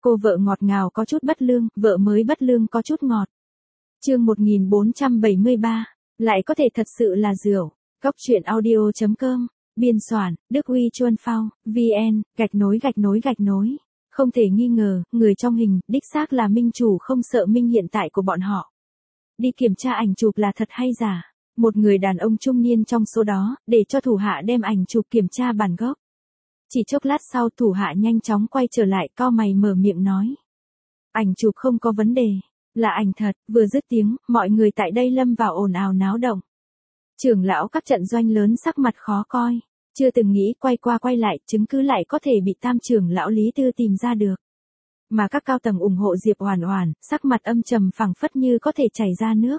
Cô vợ ngọt ngào có chút bất lương, vợ mới bất lương có chút ngọt. Chương 1473, lại có thể thật sự là rượu. Góc truyện audio.com, biên soạn, Đức Huy Chuân Phao, VN, gạch nối. Không thể nghi ngờ, người trong hình, đích xác là minh chủ không sợ minh hiện tại của bọn họ. Đi kiểm tra ảnh chụp là thật hay giả. Một người đàn ông trung niên trong số đó, để cho thủ hạ đem ảnh chụp kiểm tra bản gốc. Chỉ chốc lát sau thủ hạ nhanh chóng quay trở lại, cau mày mở miệng nói. Ảnh chụp không có vấn đề, là ảnh thật. Vừa dứt tiếng, mọi người tại đây lâm vào ồn ào náo động. Trưởng lão các trận doanh lớn sắc mặt khó coi, chưa từng nghĩ quay qua quay lại, chứng cứ lại có thể bị tam trưởng lão Lý Tư tìm ra được. Mà các cao tầng ủng hộ Diệp Oản Oản, sắc mặt âm trầm phẳng phất như có thể chảy ra nước.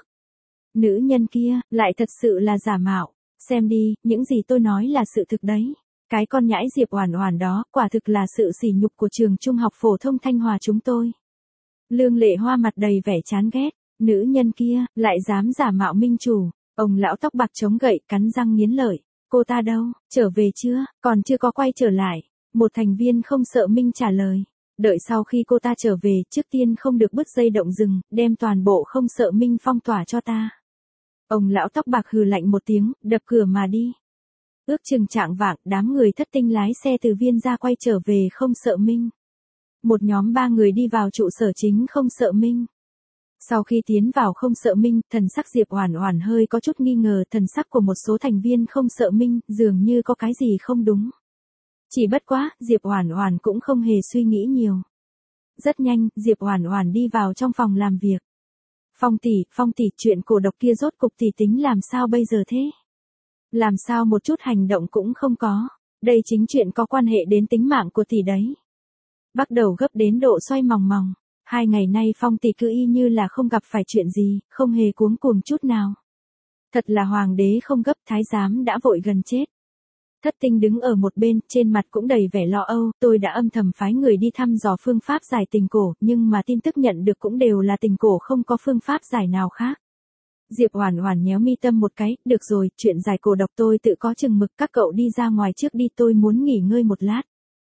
Nữ nhân kia, lại thật sự là giả mạo. Xem đi, những gì tôi nói là sự thực đấy. Cái con nhãi Diệp Oản Oản đó, quả thực là sự sỉ nhục của trường trung học phổ thông Thanh Hòa chúng tôi. Lương Lệ Hoa mặt đầy vẻ chán ghét. Nữ nhân kia, lại dám giả mạo minh chủ. Ông lão tóc bạc chống gậy, cắn răng nghiến lợi. Cô ta đâu, trở về chưa, còn chưa có quay trở lại. Một thành viên không sợ minh trả lời. Đợi sau khi cô ta trở về, trước tiên không được bứt dây động rừng, đem toàn bộ không sợ minh phong tỏa cho ta. Ông lão tóc bạc hừ lạnh một tiếng, đập cửa mà đi. Ước chừng chạng vạng, đám người thất tinh lái xe từ Viên ra quay trở về không sợ minh. Một nhóm 3 người đi vào trụ sở chính không sợ minh. Sau khi tiến vào không sợ minh, thần sắc Diệp Oản Oản hơi có chút nghi ngờ, thần sắc của một số thành viên không sợ minh, dường như có cái gì không đúng. Chỉ bất quá, Diệp Oản Oản cũng không hề suy nghĩ nhiều. Rất nhanh, Diệp Oản Oản đi vào trong phòng làm việc. Phong tỷ, chuyện cổ độc kia rốt cục tỷ tính làm sao bây giờ thế? Làm sao một chút hành động cũng không có, đây chính chuyện có quan hệ đến tính mạng của tỷ đấy. Bắt đầu gấp đến độ xoay mòng mòng, 2 ngày nay Phong tỷ cứ y như là không gặp phải chuyện gì, không hề cuống cuồng chút nào. Thật là hoàng đế không gấp, thái giám đã vội gần chết. Thất tinh đứng ở một bên, trên mặt cũng đầy vẻ lo âu, tôi đã âm thầm phái người đi thăm dò phương pháp giải tình cổ, nhưng mà tin tức nhận được cũng đều là tình cổ không có phương pháp giải nào khác. Diệp Oản Oản nhéo mi tâm một cái, được rồi, chuyện giải cổ độc tôi tự có chừng mực, các cậu đi ra ngoài trước đi, tôi muốn nghỉ ngơi một lát.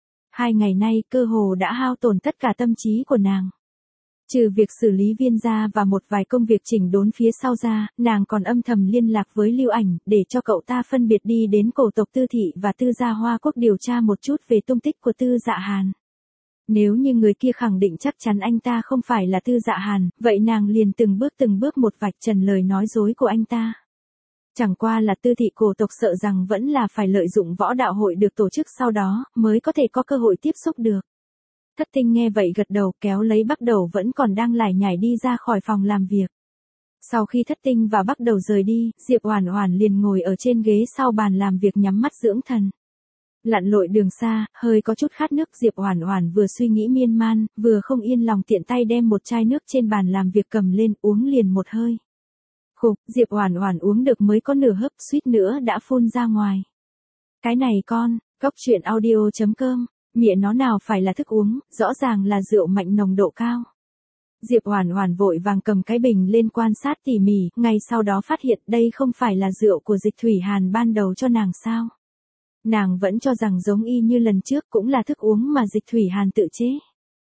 2 ngày nay cơ hồ đã hao tổn tất cả tâm trí của nàng. Trừ việc xử lý Viên gia và một vài công việc chỉnh đốn phía sau ra, nàng còn âm thầm liên lạc với Lưu Ảnh, để cho cậu ta phân biệt đi đến cổ tộc Tư Thị và Tư gia Hoa Quốc điều tra một chút về tung tích của Tư Dạ Hàn. Nếu như người kia khẳng định chắc chắn anh ta không phải là Tư Dạ Hàn, vậy nàng liền từng bước một vạch trần lời nói dối của anh ta. Chẳng qua là Tư Thị cổ tộc sợ rằng vẫn là phải lợi dụng võ đạo hội được tổ chức sau đó, mới có thể có cơ hội tiếp xúc được. Thất tinh nghe vậy gật đầu, kéo lấy Bắc Đầu vẫn còn đang lải nhải đi ra khỏi phòng làm việc. Sau khi Thất tinh và Bắc Đầu rời đi, Diệp Oản Oản liền ngồi ở trên ghế sau bàn làm việc nhắm mắt dưỡng thần. Lặn lội đường xa, hơi có chút khát nước, Diệp Oản Oản vừa suy nghĩ miên man, vừa không yên lòng tiện tay đem một chai nước trên bàn làm việc cầm lên, uống liền một hơi. Khục, Diệp Oản Oản uống được mới có nửa hớp, suýt nữa đã phun ra ngoài. Cái này con, góc truyện audio.com, mẹ nó nào phải là thức uống, rõ ràng là rượu mạnh nồng độ cao. Diệp Oản Oản vội vàng cầm cái bình lên quan sát tỉ mỉ, ngay sau đó phát hiện đây không phải là rượu của Dịch Thủy Hàn ban đầu cho nàng sao? Nàng vẫn cho rằng giống y như lần trước cũng là thức uống mà Dịch Thủy Hàn tự chế.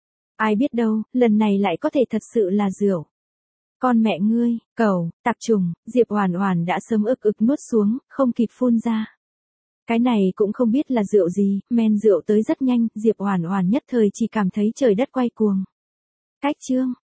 Ai biết đâu, lần này lại có thể thật sự là rượu. Con mẹ ngươi, cẩu, tạp trùng, Diệp Oản Oản đã sớm ực nuốt xuống, không kịp phun ra. Cái này cũng không biết là rượu gì, men rượu tới rất nhanh, Diệp Oản Oản nhất thời chỉ cảm thấy trời đất quay cuồng. Cách chương